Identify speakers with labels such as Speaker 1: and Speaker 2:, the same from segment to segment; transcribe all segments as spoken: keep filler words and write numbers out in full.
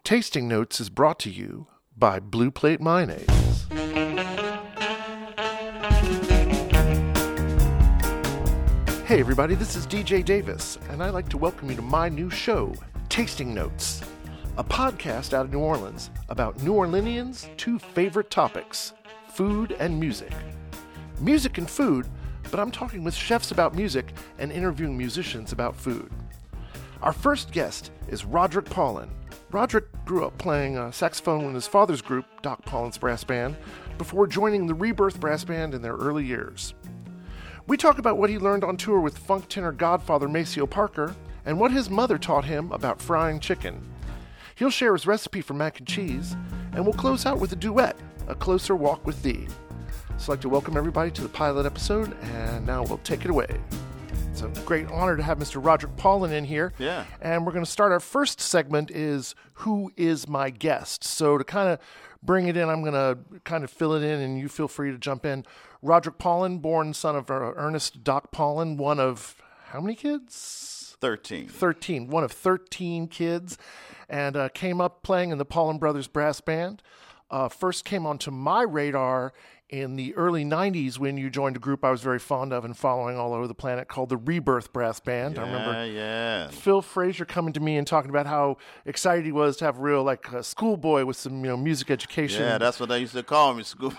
Speaker 1: Tasting Notes is brought to you by Blue Plate Mayonnaise. Hey everybody, this is D J Davis, and I'd like to welcome you to my new show, Tasting Notes, a podcast out of New Orleans about New Orleanians' two favorite topics, food and music. Music and food, but I'm talking with chefs about music and interviewing musicians about food. Our first guest is Roderick Paulin. Roderick grew up playing uh, saxophone in his father's group, Doc Paulin's Brass Band, before joining the Rebirth Brass Band in their early years. We talk about what he learned on tour with funk tenor godfather Maceo Parker and what his mother taught him about frying chicken. He'll share his recipe for mac and cheese, and we'll close out with a duet, A Closer Walk with Thee. So I'd like to welcome everybody to the pilot episode, and now we'll take it away. It's a great honor to have Mister Roderick Paulin in here.
Speaker 2: Yeah.
Speaker 1: And we're going to start our first segment is Who is My Guest? So to kind of bring it in, I'm going to kind of fill it in and you feel free to jump in. Roderick Paulin, born son of uh, Ernest Doc Paulin, one of how many kids?
Speaker 2: thirteen.
Speaker 1: thirteen. One of thirteen kids. And uh, came up playing in the Paulin Brothers Brass Band. Uh, first came onto my radar in the early nineties when you joined a group I was very fond of and following all over the planet called the Rebirth Brass Band.
Speaker 2: Yeah,
Speaker 1: I remember
Speaker 2: yeah.
Speaker 1: Phil Frazier coming to me and talking about how excited he was to have a real like a schoolboy with some you know music education.
Speaker 2: Yeah, that's what they used to call me, school.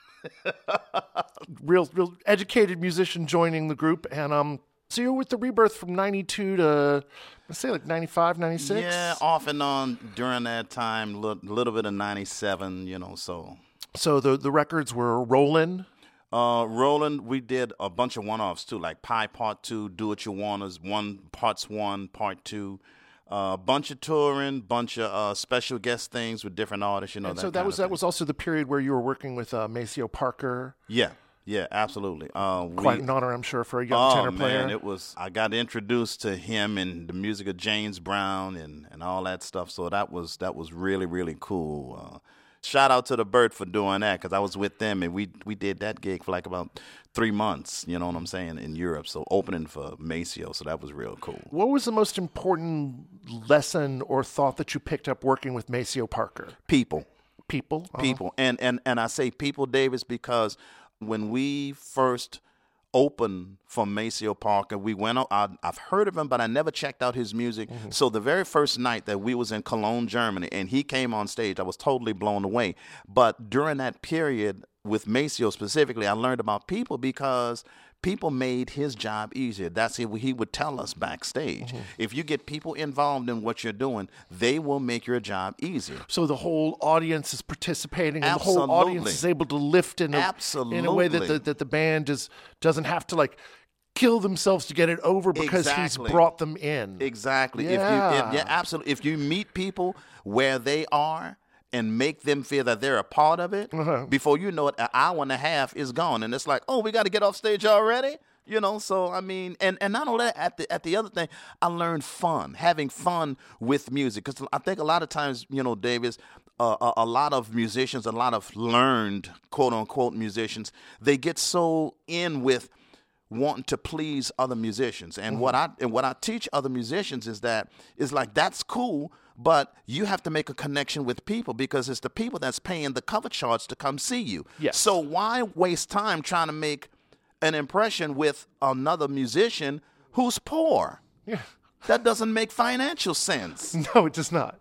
Speaker 1: real, real educated musician joining the group. And um, so you were with the Rebirth from ninety-two to let's say like ninety-five, ninety-six.
Speaker 2: Yeah, off and on during that time, a little, little bit of ninety-seven, you know, so.
Speaker 1: So the the records were rolling.
Speaker 2: Uh, rolling, we did a bunch of one-offs too, like Pie Part Two, Do What You Want is one, Parts One, Part Two, a uh, bunch of touring, bunch of uh, special guest things with different artists, you know.
Speaker 1: And
Speaker 2: that
Speaker 1: so that
Speaker 2: kind
Speaker 1: was
Speaker 2: of
Speaker 1: that
Speaker 2: thing.
Speaker 1: was also the period where you were working with uh, Maceo Parker.
Speaker 2: Yeah, yeah, absolutely. Uh,
Speaker 1: Quite
Speaker 2: we,
Speaker 1: an honor, I'm sure, for a young
Speaker 2: oh,
Speaker 1: tenor player.
Speaker 2: man, it was. I got introduced to him and the music of James Brown and, and all that stuff. So that was that was really really cool. Uh, shout out to the Burt for doing that because I was with them and we we did that gig for like about three months. You know what I'm saying in Europe. So opening for Maceo. So that was real cool.
Speaker 1: What was the most important lesson or thought that you picked up working with Maceo Parker?
Speaker 2: People,
Speaker 1: People, uh-huh.
Speaker 2: people, and and and I say people, Davis, because when we first opened for Maceo Parker, we went out, I, I've heard of him, but I never checked out his music. Mm-hmm. So the very first night that we was in Cologne, Germany, and he came on stage, I was totally blown away. But during that period with Maceo specifically, I learned about people because people made his job easier. That's what he would tell us backstage. Mm-hmm. If you get people involved in what you're doing, they will make your job easier.
Speaker 1: So the whole audience is participating, and
Speaker 2: Absolutely.
Speaker 1: the whole audience is able to lift in a,
Speaker 2: Absolutely.
Speaker 1: in a way that the, that the band is doesn't have to like kill themselves to get it over because
Speaker 2: Exactly.
Speaker 1: he's brought them in.
Speaker 2: Exactly.
Speaker 1: Yeah.
Speaker 2: If you, if, yeah, absolutely. If you meet people where they are and make them feel that they're a part of it,
Speaker 1: uh-huh.
Speaker 2: before you know it, an hour and a half is gone. And it's like, oh, we got to get off stage already? You know, so, I mean, and, and not only that, at the, at the other thing, I learned fun, having fun with music. Because I think a lot of times, you know, Davis, uh, a, a lot of musicians, a lot of learned, quote-unquote, musicians, they get so in with wanting to please other musicians. And mm-hmm. what I and what I teach other musicians is that is like that's cool, but you have to make a connection with people because it's the people that's paying the cover charge to come see you.
Speaker 1: Yes.
Speaker 2: So why waste time trying to make an impression with another musician who's poor?
Speaker 1: Yeah.
Speaker 2: That doesn't make financial sense.
Speaker 1: No, it does not.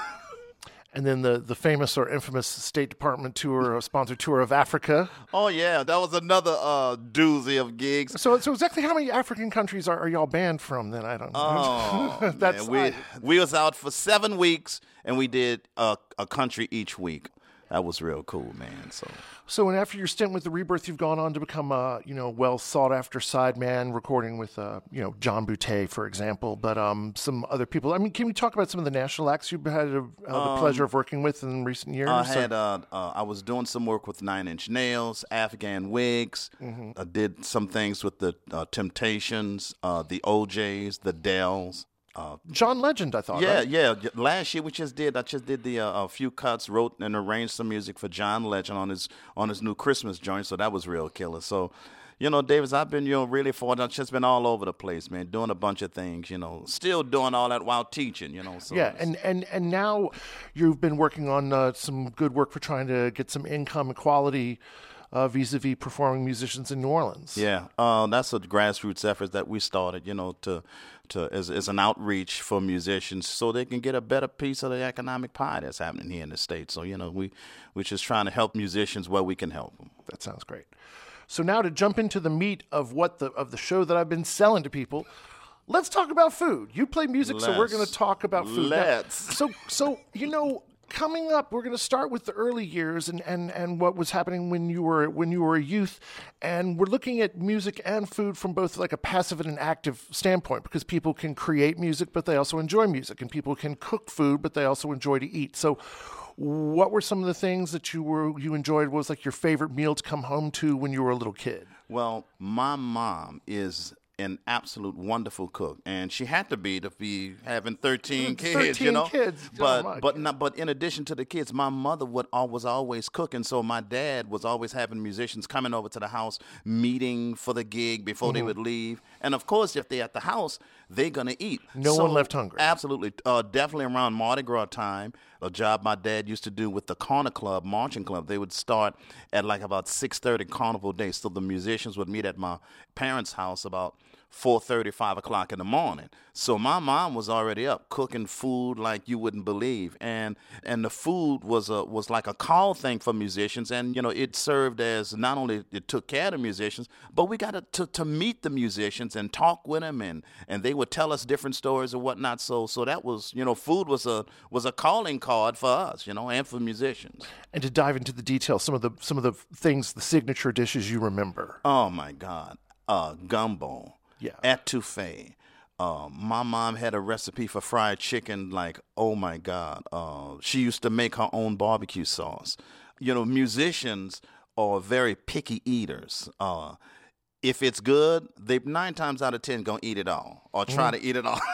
Speaker 1: And then the, the famous or infamous State Department tour, or sponsored tour of Africa.
Speaker 2: Oh, yeah. That was another uh, doozy of gigs.
Speaker 1: So so exactly how many African countries are, are y'all banned from then? I don't know.
Speaker 2: Oh,
Speaker 1: That's,
Speaker 2: man. We,
Speaker 1: I,
Speaker 2: we was out for seven weeks, and we did a, a country each week. That was real cool, man. So,
Speaker 1: so and after your stint with the Rebirth, you've gone on to become a you know well sought after sideman, recording with uh, you know John Boutte, for example, but um some other people. I mean, can we talk about some of the national acts you've had uh, the
Speaker 2: um,
Speaker 1: pleasure of working with in recent years?
Speaker 2: I had uh, uh, I was doing some work with Nine Inch Nails, Afghan Wigs. Mm-hmm. I did some things with the uh, Temptations, uh, the O Js, the Dells. Uh,
Speaker 1: John Legend, I thought.
Speaker 2: Yeah,
Speaker 1: right?
Speaker 2: yeah. Last year we just did. I just did the uh, a few cuts, wrote and arranged some music for John Legend on his on his new Christmas joint. So that was real killer. So, you know, Davis, I've been, you know, really fortunate. I've just been all over the place, man, doing a bunch of things, you know, still doing all that while teaching, you know. So
Speaker 1: yeah, and, and, and now you've been working on uh, some good work for trying to get some income equality uh, vis-a-vis performing musicians in New Orleans.
Speaker 2: Yeah, uh, that's a grassroots effort that we started, you know, to to as, as an outreach for musicians so they can get a better piece of the economic pie that's happening here in the States. So, you know, we, we're just trying to help musicians where we can help them.
Speaker 1: That sounds great. So now to jump into the meat of what the of the show that I've been selling to people, let's talk about food. You play music,
Speaker 2: let's,
Speaker 1: so we're going to talk about food.
Speaker 2: Let's.
Speaker 1: Now, so, so you know, coming up, we're going to start with the early years and, and, and what was happening when you were when you were a youth, and we're looking at music and food from both like a passive and an active standpoint, because people can create music, but they also enjoy music, and people can cook food, but they also enjoy to eat. So, what were some of the things that you were you enjoyed? What was like your favorite meal to come home to when you were a little kid?
Speaker 2: Well, my mom is an absolute wonderful cook, and she had to be to be having thirteen kids,
Speaker 1: thirteen
Speaker 2: you know.
Speaker 1: kids.
Speaker 2: But
Speaker 1: oh
Speaker 2: but not, but in addition to the kids, my mother would al- was always cooking. So my dad was always having musicians coming over to the house, meeting for the gig before mm-hmm. they would leave. And of course, if they're at the house, they're gonna eat.
Speaker 1: No
Speaker 2: so,
Speaker 1: one left hungry.
Speaker 2: Absolutely, uh, definitely around Mardi Gras time. A job my dad used to do with the Corner Club, Marching Club. They would start at like about six thirty Carnival Day. So the musicians would meet at my parents' house about four thirty, five o'clock in the morning. So my mom was already up cooking food like you wouldn't believe. And and the food was a was like a call thing for musicians. And, you know, it served as not only it took care of the musicians, but we got to, to, to meet the musicians and talk with them. And, and they would tell us different stories and whatnot. So so that was, you know, food was a was a calling card for us, you know, and for musicians.
Speaker 1: And to dive into the details, some of the some of the things, the signature dishes you remember.
Speaker 2: Oh, my God. Uh, gumbo.
Speaker 1: Yeah.
Speaker 2: Etouffee. Uh, my mom had a recipe for fried chicken, like, oh, my God. Uh, she used to make her own barbecue sauce. You know, musicians are very picky eaters. Uh, if it's good, they nine times out of ten going to eat it all or try mm. to eat it all.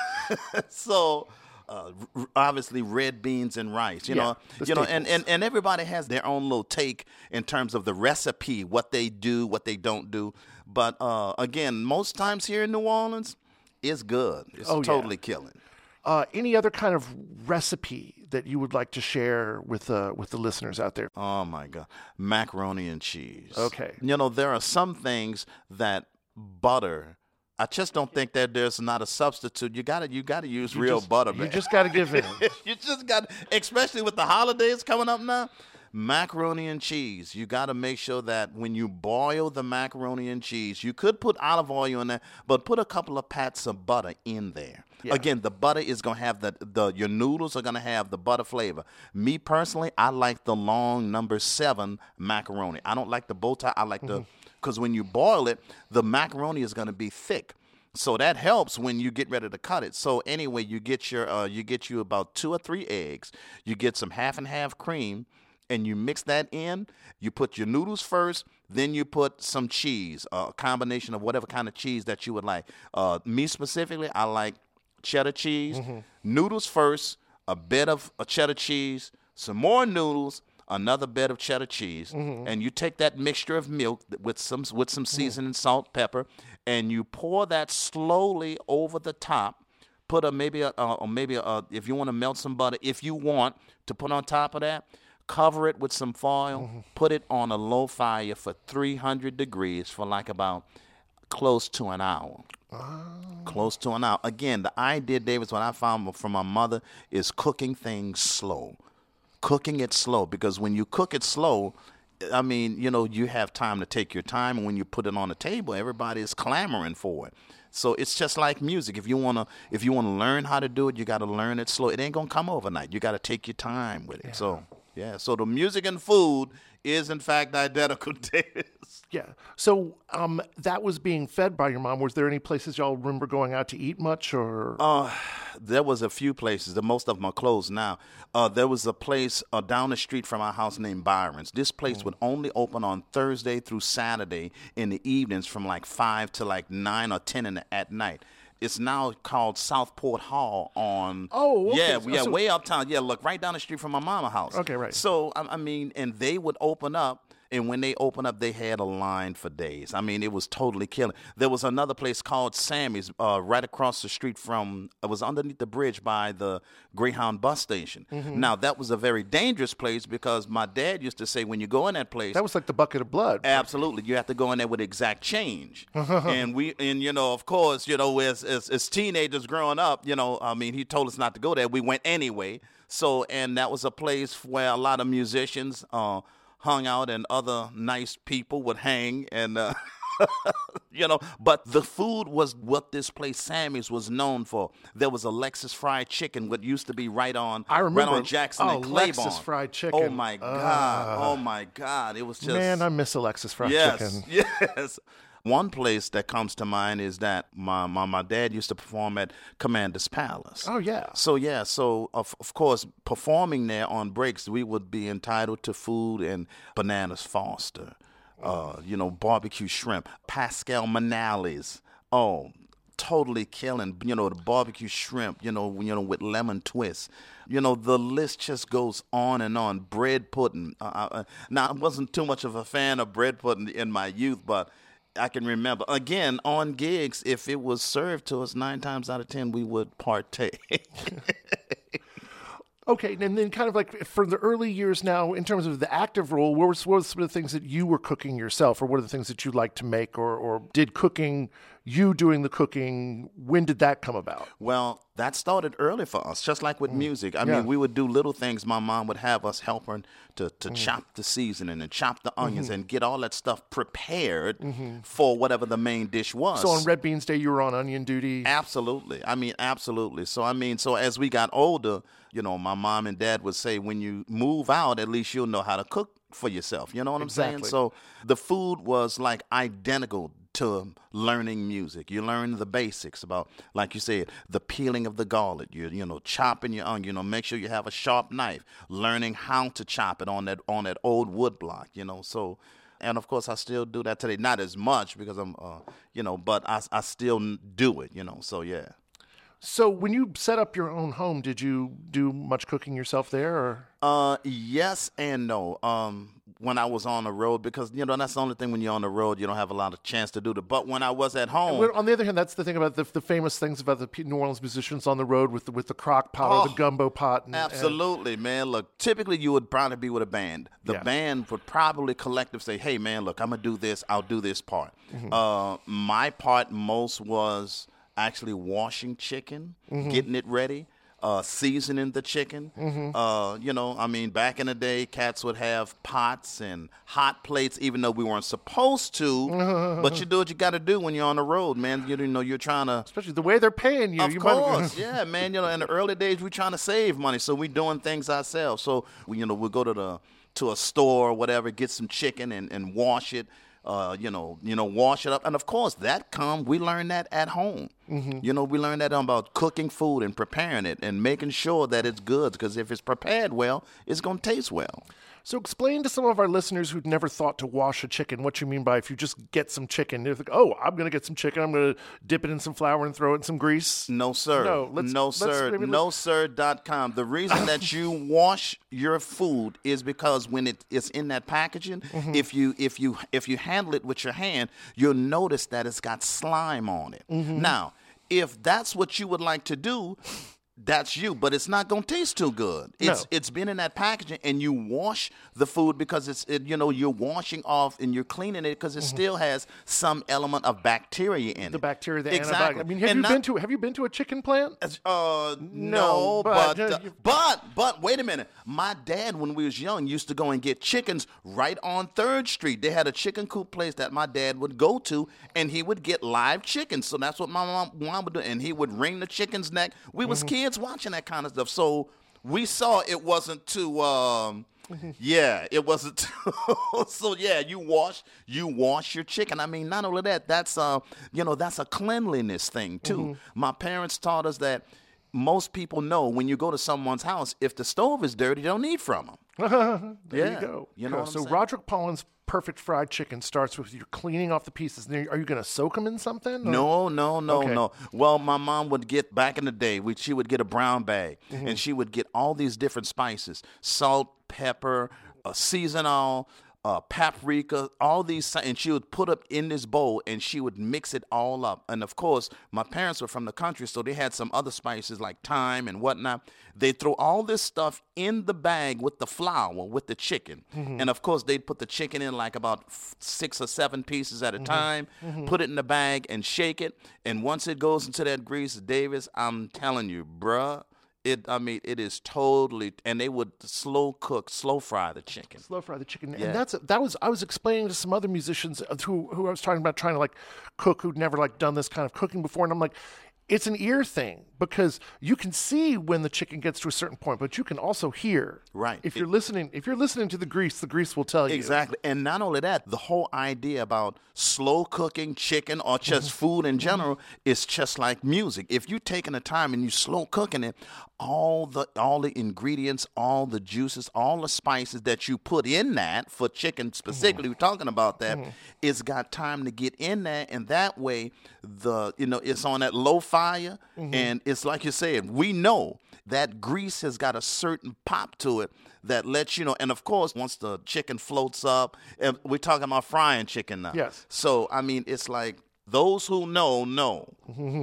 Speaker 2: So... Uh, r- obviously red beans and rice, you
Speaker 1: yeah,
Speaker 2: know, you know, and, and, and everybody has their own little take in terms of the recipe, what they do, what they don't do. But uh, again, most times here in New Orleans, it's good. It's
Speaker 1: oh,
Speaker 2: totally
Speaker 1: yeah.
Speaker 2: killing.
Speaker 1: Uh, any other kind of recipe that you would like to share with uh, with the listeners out there?
Speaker 2: Oh my God, macaroni and cheese.
Speaker 1: Okay,
Speaker 2: you know, there are some things that butter. I just don't think that there's not a substitute. You gotta, you gotta use
Speaker 1: you
Speaker 2: real
Speaker 1: just,
Speaker 2: butter,
Speaker 1: man.
Speaker 2: man.
Speaker 1: You just gotta give in.
Speaker 2: You just got, especially with the holidays coming up now. Macaroni and cheese. You got to make sure that when you boil the macaroni and cheese, you could put olive oil in there, but put a couple of pats of butter in there. Yeah. Again, the butter is going to have the, the, your noodles are going to have the butter flavor. Me personally, I like the long number seven macaroni. I don't like the bow tie. I like mm-hmm. the, because when you boil it, the macaroni is going to be thick. So that helps when you get ready to cut it. So anyway, you get your, uh, you get you about two or three eggs. You get some half and half cream. And you mix that in. You put your noodles first, then you put some cheese, a combination of whatever kind of cheese that you would like. Uh, me specifically, I like cheddar cheese. Mm-hmm. Noodles first, a bit of a cheddar cheese, some more noodles, another bed of cheddar cheese, mm-hmm. and you take that mixture of milk with some with some seasoning, mm-hmm. salt, pepper, and you pour that slowly over the top. Put a maybe a uh, or maybe a, if you want to melt some butter, if you want to put on top of that. Cover it with some foil, mm-hmm. put it on a low fire for three hundred degrees for like about close to an hour. Oh. Close to an hour. Again, the idea, Davis, what I found from my mother is cooking things slow. Cooking it slow, because when you cook it slow, I mean, you know, you have time to take your time, and when you put it on the table, everybody is clamoring for it. So it's just like music. If you wanna, if you wanna learn how to do it, you got to learn it slow. It ain't gonna come overnight. You got to take your time with it. Yeah. So. Yeah, so the music and food is, in fact, identical, Davis.
Speaker 1: Yeah. So um, that was being fed by your mom. Was there any places y'all remember going out to eat much? Or
Speaker 2: uh, there was a few places. The most of them are closed now. Uh, there was a place uh, down the street from our house named Byron's. This place mm. would only open on Thursday through Saturday in the evenings from like five to like nine or ten in the, at night. It's now called Southport Hall on.
Speaker 1: Oh, okay.
Speaker 2: Yeah,
Speaker 1: so,
Speaker 2: yeah,
Speaker 1: so,
Speaker 2: way uptown. Yeah, look, right down the street from my mama's house.
Speaker 1: Okay, right.
Speaker 2: So, I, I mean, and they would open up, And when they opened up, they had a line for days. I mean, it was totally killing. There was another place called Sammy's uh, right across the street from, it was underneath the bridge by the Greyhound bus station. Mm-hmm. Now, that was a very dangerous place because my dad used to say when you go in that place.
Speaker 1: That was like the bucket of blood.
Speaker 2: Absolutely. You have to go in there with exact change. and we, and you know, of course, you know, as, as, as teenagers growing up, you know, I mean, he told us not to go there. We went anyway. So, and that was a place where a lot of musicians uh, hung out and other nice people would hang and, uh, you know, but the food was what this place, Sammy's, was known for. There was a Lexus fried chicken, what used to be right on,
Speaker 1: I remember,
Speaker 2: right on Jackson
Speaker 1: oh,
Speaker 2: and Claiborne.
Speaker 1: Lexus fried chicken.
Speaker 2: Oh, my God.
Speaker 1: Uh,
Speaker 2: oh, my God. It was just.
Speaker 1: Man, I miss a Lexus fried
Speaker 2: yes,
Speaker 1: chicken.
Speaker 2: Yes. One place that comes to mind is that my, my, my dad used to perform at Commander's Palace.
Speaker 1: Oh, yeah.
Speaker 2: So, yeah, so, of, of course, performing there on breaks, we would be entitled to food and Bananas Foster, uh, you know, barbecue shrimp, Pascal Manally's. Oh, totally killing, you know, the barbecue shrimp, you know, you know, with lemon twists. You know, the list just goes on and on. Bread pudding. Uh, uh, now, I wasn't too much of a fan of bread pudding in my youth, but I can remember, again, on gigs, if it was served to us, nine times out of ten, we would partake.
Speaker 1: Okay, and then kind of like for the early years now, in terms of the active role, what were, what were some of the things that you were cooking yourself, or what are the things that you like to make, or, or did cooking, you doing the cooking, when did that come about?
Speaker 2: Well, that started early for us, just like with mm. music. I yeah. mean, we would do little things. My mom would have us help her to, to mm. chop the seasoning and chop the onions mm-hmm. and get all that stuff prepared mm-hmm. for whatever the main dish was.
Speaker 1: So on Red Beans Day, you were on onion duty?
Speaker 2: Absolutely. I mean, absolutely. So, I mean, so as we got older, you know, my mom and dad would say, when you move out, at least you'll know how to cook for yourself. You know what
Speaker 1: exactly.
Speaker 2: I'm saying? So the food was like identical to learning music. You learn the basics about, like you said, the peeling of the garlic. You you know, chopping your onion. You know, make sure you have a sharp knife. Learning how to chop it on that on that old wood block. You know, so. And, of course, I still do that today. Not as much because I'm, uh, you know, but I, I still do it, you know, so, yeah.
Speaker 1: So when you set up your own home, did you do much cooking yourself there? Or?
Speaker 2: Uh, yes and no. Um, when I was on the road, because, you know, that's the only thing when you're on the road, you don't have a lot of chance to do it. But when I was at home.
Speaker 1: On the other hand, that's the thing about the, the famous things about the New Orleans musicians on the road with the, with the crock pot oh, or the gumbo pot. And,
Speaker 2: absolutely, and... man. Look, typically you would probably be with a band. The yeah. band would probably collectively say, hey, man, look, I'm going to do this. I'll do this part. Mm-hmm. Uh, my part most was actually washing chicken, mm-hmm. getting it ready. Uh, seasoning the chicken. Mm-hmm. Uh, you know, I mean, back in the day, cats would have pots and hot plates, even though we weren't supposed to. But you do what you got to do when you're on the road, man. You, you know, you're trying to.
Speaker 1: Especially the way they're paying you.
Speaker 2: Of
Speaker 1: you
Speaker 2: course, yeah, man. You know, in the early days, we're trying to save money, so we're doing things ourselves. So, we, you know, we'll go to the to a store or whatever, get some chicken and, and wash it. Uh, you know, you know, wash it up, and of course, that come. We learned that at home. Mm-hmm. You know, we learned that about cooking food and preparing it and making sure that it's good. Because if it's prepared well, it's gonna taste well.
Speaker 1: So explain to some of our listeners who'd never thought to wash a chicken what you mean by if you just get some chicken. They're like, oh, I'm going to get some chicken. I'm going to dip it in some flour and throw it in some grease.
Speaker 2: No, sir. No, let's, no sir. Let's, no, sir dot com. The reason that you wash your food is because when it, it's in that packaging, mm-hmm. if you if you if you handle it with your hand, you'll notice that it's got slime on it. Mm-hmm. Now, if that's what you would like to do, that's you, but it's not gonna taste too good. It's
Speaker 1: no.
Speaker 2: it's been in that packaging, and you wash the food because it's it, you know you're washing off and you're cleaning it because it mm-hmm. still has some element of bacteria in it.
Speaker 1: The bacteria, the
Speaker 2: exactly.
Speaker 1: antibiotic. I mean, have
Speaker 2: and
Speaker 1: you
Speaker 2: not,
Speaker 1: been to have you been to a chicken plant?
Speaker 2: Uh, no,
Speaker 1: no
Speaker 2: but
Speaker 1: but,
Speaker 2: uh, but but wait a minute. My dad, when we was young, used to go and get chickens right on Third Street. They had a chicken coop place that my dad would go to, and he would get live chickens. So that's what my mom, mom would do, and he would wring the chicken's neck. We was mm-hmm. kids watching that kind of stuff, so we saw it wasn't too. Um, yeah, it wasn't too. So yeah, you wash you wash your chicken. I mean, not only that, that's uh, you know, that's a cleanliness thing too. Mm-hmm. My parents taught us that most people know when you go to someone's house, if the stove is dirty, they don't eat from them.
Speaker 1: There
Speaker 2: yeah.
Speaker 1: you go.
Speaker 2: You know,
Speaker 1: so
Speaker 2: what
Speaker 1: Roderick Pollen's perfect fried chicken starts with you cleaning off the pieces. Are you going to soak them in something? Or?
Speaker 2: No, no, no,
Speaker 1: okay.
Speaker 2: no. Well, my mom would get, back in the day, we, she would get a brown bag, mm-hmm. and she would get all these different spices, salt, pepper, uh, seasonal, uh, paprika, all these, and she would put up in this bowl and she would mix it all up. And of course, my parents were from the country, so they had some other spices like thyme and whatnot. They throw all this stuff in the bag with the flour, with the chicken. Mm-hmm. And of course, they'd put the chicken in like about f- six or seven pieces at a mm-hmm. time, mm-hmm. put it in the bag and shake it. And once it goes into that grease, Davis, I'm telling you, bruh, It, I mean, it is totally, and they would slow cook, slow fry the chicken.
Speaker 1: Slow fry the chicken,
Speaker 2: Yeah.
Speaker 1: and that's that was I was explaining to some other musicians who who I was talking about trying to like cook who'd never like done this kind of cooking before, and I'm like, it's an ear thing because you can see when the chicken gets to a certain point, but you can also hear.
Speaker 2: Right.
Speaker 1: If you're
Speaker 2: It-
Speaker 1: listening, if you're listening to the grease, the grease will tell you.
Speaker 2: Exactly. And not only that, the whole idea about slow cooking chicken or just food in general is just like music. If you're taking the time and you slow cooking it, all the all the ingredients, all the juices, all the spices that you put in that for chicken specifically, we're talking about that, it's got time to get in there, and that way the you know it's on that low fire, and it's like you said, we know that grease has got a certain pop to it that lets you know. And of course, once the chicken floats up, and we're talking about frying chicken now.
Speaker 1: Yes.
Speaker 2: So I mean, it's like those who know know.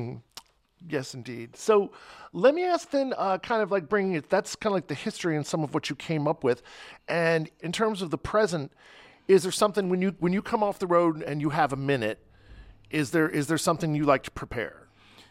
Speaker 1: Yes, indeed. So let me ask then, uh, kind of like bringing it, that's kind of like the history and some of what you came up with. And in terms of the present, is there something when you when you come off the road and you have a minute, is there is there something you like to prepare?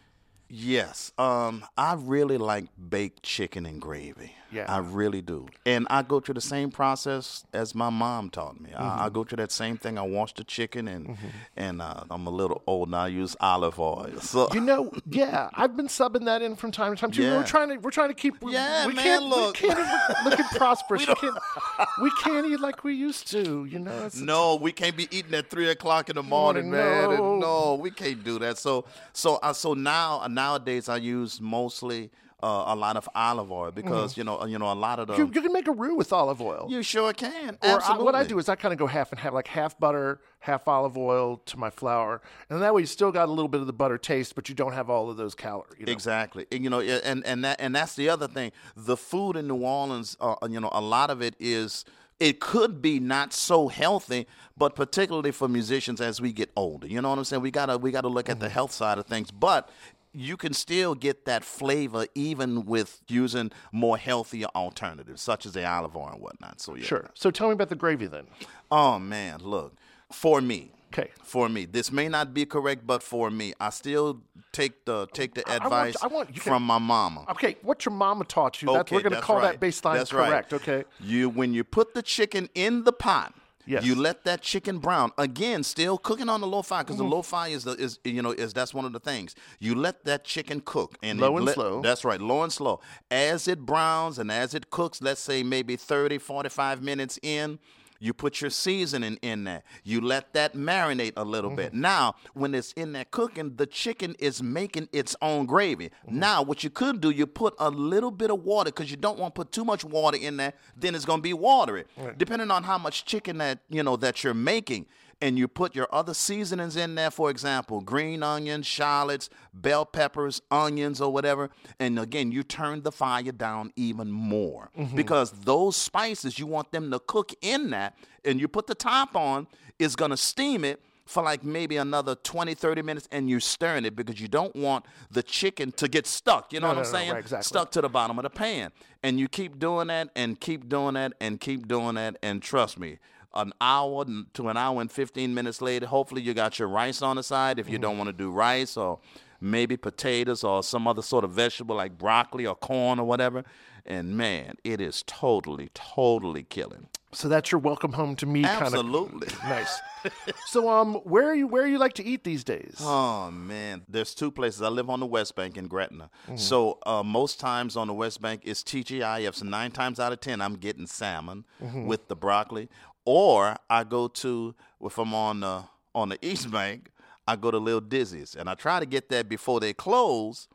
Speaker 2: Yes, um, I really like baked chicken and gravy.
Speaker 1: Yeah.
Speaker 2: I really do. And I go through the same process as my mom taught me. Mm-hmm. I, I go through that same thing. I wash the chicken, and mm-hmm. and uh, I'm a little old now. I use olive oil. So
Speaker 1: you know, yeah, I've been subbing that in from time to time too.
Speaker 2: Yeah.
Speaker 1: We're trying to we're trying to keep.
Speaker 2: Yeah,
Speaker 1: we
Speaker 2: man,
Speaker 1: can't,
Speaker 2: look.
Speaker 1: we can't even look at prosperous. we, we can't we can't eat like we used to. You know. It's,
Speaker 2: no, we can't be eating at three o'clock in the morning, man.
Speaker 1: No.
Speaker 2: And no, we can't do that. So so uh, so now nowadays I use mostly uh, a lot of olive oil because mm-hmm. you know you know a lot of the
Speaker 1: you, you can make a roux with olive oil.
Speaker 2: You sure can.
Speaker 1: Or
Speaker 2: Absolutely.
Speaker 1: I, what I do is I kind of go half and half, like half butter, half olive oil to my flour, and that way you still got a little bit of the butter taste, but you don't have all of those calories. You know?
Speaker 2: Exactly. And, you know, and and that and that's the other thing. The food in New Orleans, uh, you know, a lot of it is. It could be not so healthy, but particularly for musicians as we get older. You know what I'm saying? We gotta we gotta look at the health side of things, but you can still get that flavor even with using more healthier alternatives, such as the olive oil and whatnot. So yeah.
Speaker 1: Sure. So tell me about the gravy then.
Speaker 2: Oh man, look, for me.
Speaker 1: Okay.
Speaker 2: For me, this may not be correct, but for me, I still take the take the advice
Speaker 1: I want, I want, you
Speaker 2: from
Speaker 1: can,
Speaker 2: my mama.
Speaker 1: Okay, what your mama taught you,
Speaker 2: Okay,
Speaker 1: that's, we're going to
Speaker 2: that's
Speaker 1: call
Speaker 2: right.
Speaker 1: that baseline
Speaker 2: that's
Speaker 1: correct,
Speaker 2: right.
Speaker 1: okay?
Speaker 2: You when you put the chicken in the pot,
Speaker 1: yes.
Speaker 2: you let that chicken brown. Again, still cooking on the low fire because
Speaker 1: mm-hmm.
Speaker 2: the low fire is the is you know is that's one of the things. You let that chicken cook and
Speaker 1: low and
Speaker 2: let,
Speaker 1: slow.
Speaker 2: That's right, low and slow. As it browns and as it cooks, let's say maybe thirty, forty-five minutes in, you put your seasoning in there. You let that marinate a little mm-hmm. bit. Now, when it's in there cooking, the chicken is making its own gravy. Mm-hmm. Now, what you could do, you put a little bit of water because you don't want to put too much water in there. Then it's going to be watery. Right. Depending on how much chicken that you know that you're making. And you put your other seasonings in there, for example, green onions, shallots, bell peppers, onions, or whatever. And again, you turn the fire down even more mm-hmm. because those spices, you want them to cook in that. And you put the top on, it's going to steam it for like maybe another twenty, thirty minutes, and you're stirring it because you don't want the chicken to get stuck. You know
Speaker 1: no,
Speaker 2: what
Speaker 1: no,
Speaker 2: I'm
Speaker 1: no,
Speaker 2: saying?
Speaker 1: right, exactly.
Speaker 2: Stuck to the bottom of the pan. And you keep doing that and keep doing that and keep doing that. And trust me, an hour to an hour and fifteen minutes later, hopefully you got your rice on the side if you mm-hmm. don't want to do rice or maybe potatoes or some other sort of vegetable like broccoli or corn or whatever. And, man, it is totally, totally killing.
Speaker 1: So that's your welcome home to me kind of.
Speaker 2: Absolutely.
Speaker 1: Nice. So um, where are you where you like to eat these days?
Speaker 2: Oh, man. There's two places. I live on the West Bank in Gretna. Mm-hmm. So uh, most times on the West Bank is T G I F. So nine times out of ten, I'm getting salmon mm-hmm. with the broccoli. Or I go to, if I'm on the, on the East Bank, I go to Little Dizzy's. And I try to get that before they close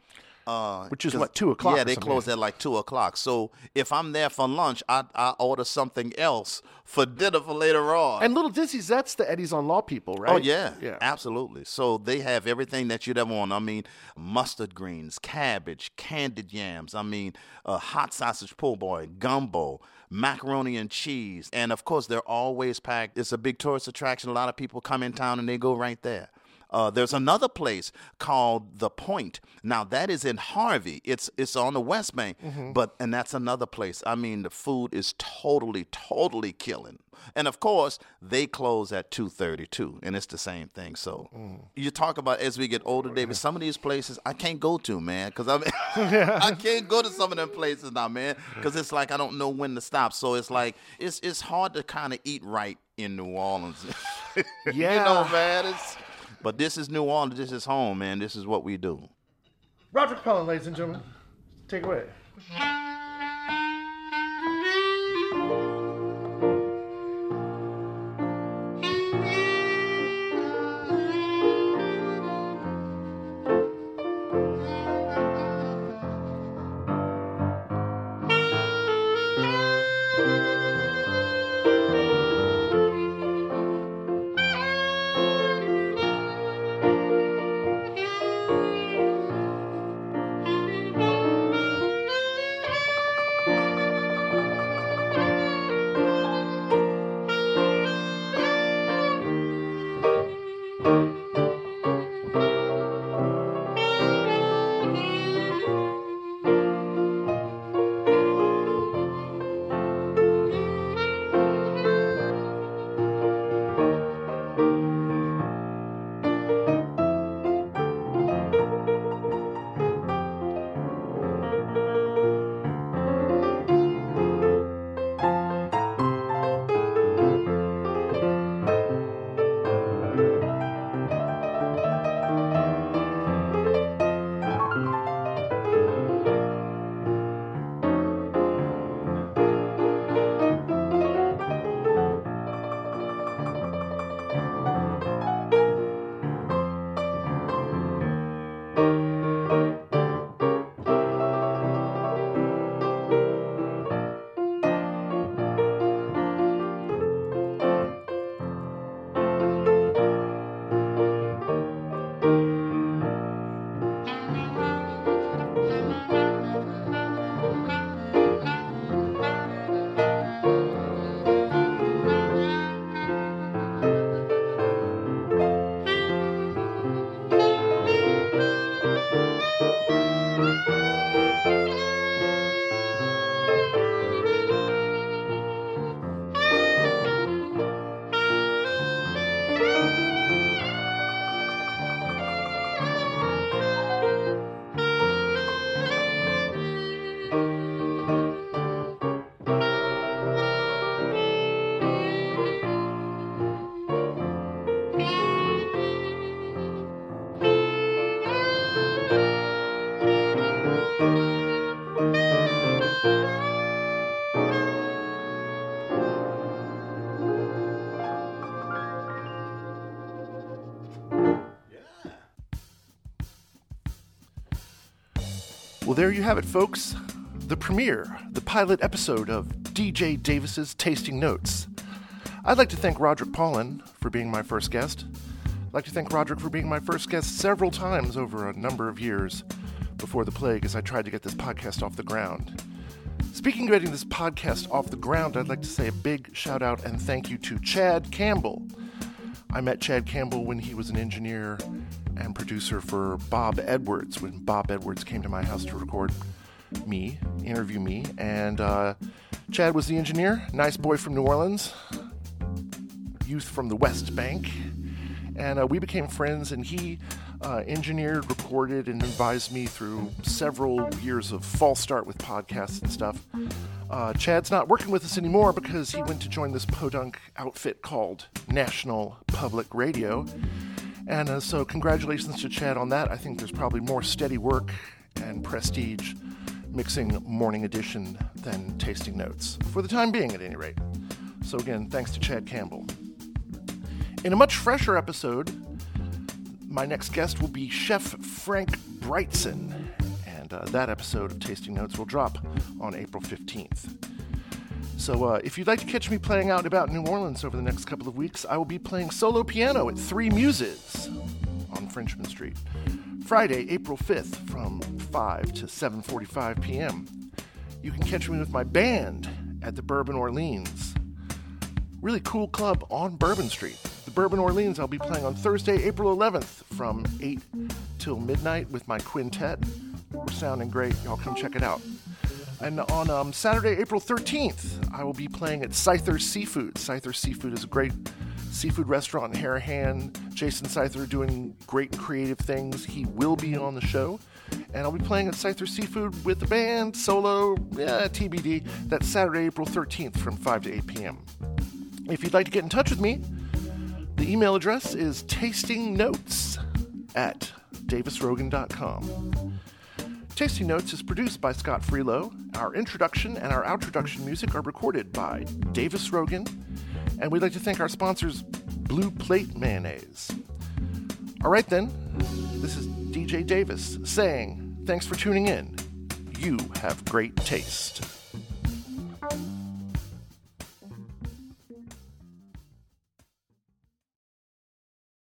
Speaker 2: Uh,
Speaker 1: Which is what, two o'clock?
Speaker 2: Yeah,
Speaker 1: or
Speaker 2: they
Speaker 1: something.
Speaker 2: close at like two o'clock. So if I'm there for lunch, I I order something else for dinner for later on.
Speaker 1: And Little Dizzy's, that's the Eddie's on Law people, right?
Speaker 2: Oh, yeah.
Speaker 1: Yeah.
Speaker 2: Absolutely. So they have everything that you'd ever want. I mean, mustard greens, cabbage, candied yams. I mean, uh, hot sausage po' boy, gumbo, macaroni and cheese. And, of course, they're always packed. It's a big tourist attraction. A lot of people come in town and they go right there. Uh, there's another place called The Point. Now, that is in Harvey. It's it's on the West Bank, mm-hmm. but and that's another place. I mean, the food is totally, totally killing. And, of course, they close at two thirty-two, and it's the same thing. So mm. you talk about as we get older, David, some of these places I can't go to, man, because I mean, I can't go to some of them places now, man, because it's like I don't know when to stop. So it's like it's, it's hard to kind of eat right in New Orleans.
Speaker 1: Yeah.
Speaker 2: You know, man, it's... But this is New Orleans. This is home, man. This is what we do.
Speaker 1: Roderick Pollen, ladies and gentlemen. Take it away. Well, there you have it, folks. The premiere, the pilot episode of D J Davis's Tasting Notes. I'd like to thank Roderick Pollen for being my first guest. I'd like to thank Roderick for being my first guest several times over a number of years before the plague as I tried to get this podcast off the ground. Speaking of getting this podcast off the ground, I'd like to say a big shout out and thank you to Chad Campbell. I met Chad Campbell when he was an engineer and producer for Bob Edwards, when Bob Edwards came to my house to record me, interview me, and uh, Chad was the engineer, nice boy from New Orleans, youth from the West Bank, and uh, we became friends, and he uh, engineered, recorded, and advised me through several years of false start with podcasts and stuff. Uh, Chad's not working with us anymore because he went to join this podunk outfit called National Public Radio. And uh, so congratulations to Chad on that. I think there's probably more steady work and prestige mixing Morning Edition than Tasting Notes, for the time being at any rate. So again, thanks to Chad Campbell. In a much fresher episode, my next guest will be Chef Frank Brigtsen. uh, that episode of Tasting Notes will drop on April fifteenth. So uh, if you'd like to catch me playing out and about New Orleans over the next couple of weeks, I will be playing solo piano at Three Muses on Frenchman Street, Friday, April fifth from five to seven forty-five p.m. You can catch me with my band at the Bourbon Orleans. Really cool club on Bourbon Street. The Bourbon Orleans, I'll be playing on Thursday, April eleventh from eight till midnight with my quintet. We're sounding great. Y'all come check it out. And on um, Saturday, April thirteenth, I will be playing at Scyther Seafood. Scyther Seafood is a great seafood restaurant in Harahan. Jason Scyther doing great and creative things. He will be on the show. And I'll be playing at Scyther Seafood with the band, solo, yeah, T B D. That's Saturday, April thirteenth from five to eight p.m. If you'd like to get in touch with me, the email address is tastingnotes at davis rogan dot com. Tasting Notes is produced by Scott Freelow. Our introduction and our outroduction music are recorded by Davis Rogan. And we'd like to thank our sponsors, Blue Plate Mayonnaise. All right then, this is D J Davis saying, thanks for tuning in. You have great taste.